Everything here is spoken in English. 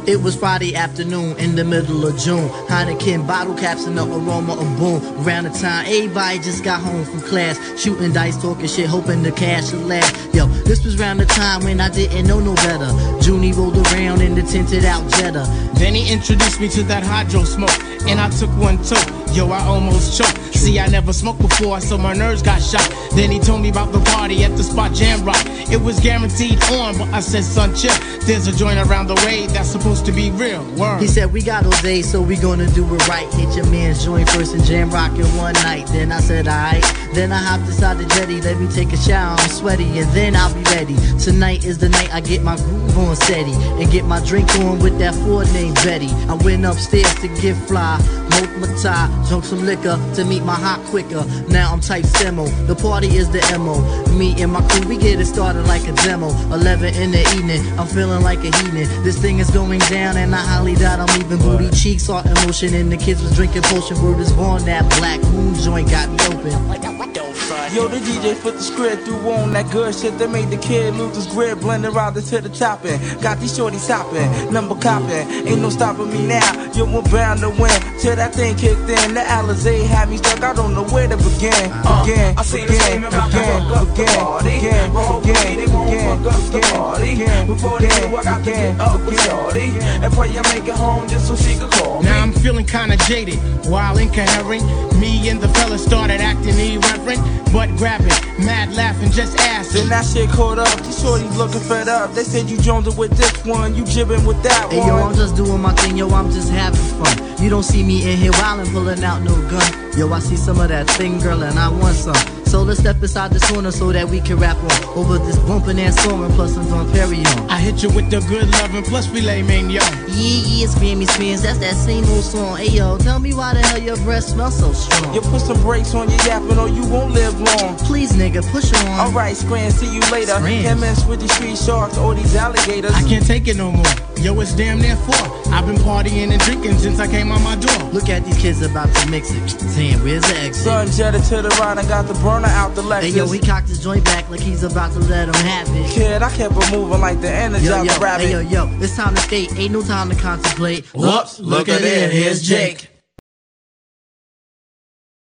It was Friday afternoon in the middle of June. Heineken bottle caps and the aroma of boom. Around the time everybody just got home from class, shooting dice, talking shit, hoping the cash would last. Yo, this was around the time when I didn't know no better. Junie rolled around in the tinted out Jetta. Then he introduced me to that hydro smoke, and I took one too. Yo, I almost choked. See, I never smoked before, so my nerves got shot. Then he told me about the party at the spot Jam Rock. It was guaranteed on, but I said, son, chill. There's a joint around the way that's supposed to be real. Word. He said, we got all day, so we gonna do it right. Hit your man's joint first and Jam Rock in one night. Then I said, alright. Then I hopped inside the jetty, let me take a shower, I'm sweaty, and then I'll be ready. Tonight is the night I get my groove on steady and get my drink on with that Ford named Betty. I went upstairs to get fly, smoke my tie, drunk some liquor to meet my hot quicker. Now I'm type Semo, the party is the MO. Me and my crew, we get it started like a demo. 11 in the evening, I'm feeling like a heathen. This thing is going down and I highly doubt I'm leaving. Booty cheeks are in motion and the kids was drinking potion. Word is born, that Black Moon joint got me open. Yo, the DJ put the script through on that good shit that made the kid lose his grip. Blended around to the topping. Got these shorties hopping, number copping. Ain't no stopping me now. Yo, we're bound to win. Till that thing kicked in, the Alizé had me stuck. I don't know where to begin. I seen the same in my before they knew I got to get up with shorty and pray you make it home just so she could call me. Now I'm feeling kinda jaded, while incoherent. Me and the fellas started acting irreverent, but grabbing, mad laughing, just asking. Then that shit caught up, these shorties looking fed up. They said you jonesing with this one, you jibbing with that one. Hey yo, I'm just doing my thing, yo, I'm just having fun. You don't see me in here wildin', pulling out no gun. Yo, I see some of that thing, girl, and I want some. So let's step inside this corner so that we can rap on over this bumpin' ass song and plus some on Perry on. I hit you with the good lovin' plus filet mignon. Yeah, Spammy Spins, that's that same old song. Hey yo, tell me why the hell your breath smells so strong. You put some brakes on your yapping or you won't live long. Please nigga, push on. Alright, Scran, see you later. Him and with these street sharks or these alligators. I can't take it no more. Yo, it's damn near 4. I've been partying and drinking since I came on my door. Look at these kids about to mix it. Damn, where's the exit? Son jetted to the right and got the burner out the Lexus. Hey yo, he cocked his joint back like he's about to let him have it. Kid, I kept it moving like the Energizer rabbit. Hey yo, it's time to skate, ain't no time to contemplate. Whoops, look at it, here's Jake.